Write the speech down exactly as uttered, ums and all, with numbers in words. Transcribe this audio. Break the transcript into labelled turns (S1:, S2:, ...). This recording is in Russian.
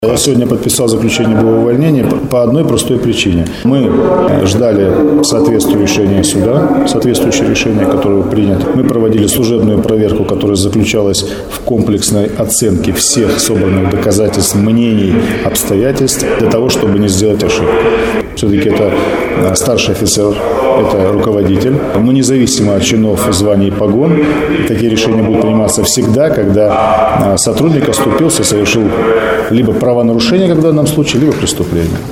S1: Я сегодня подписал заключение об увольнении по одной простой причине. Мы ждали соответствующее решение суда, соответствующее решение, которое принято. Мы проводили служебную проверку, которая заключалась в комплексной оценке всех собранных доказательств, мнений, обстоятельств, для того, чтобы не сделать ошибку. Все-таки это старший офицер, это руководитель. Но независимо от чинов, званий и погон, такие решения будут приниматься всегда, когда сотрудник оступился, совершил либо правонарушение, как в данном случае, либо преступление.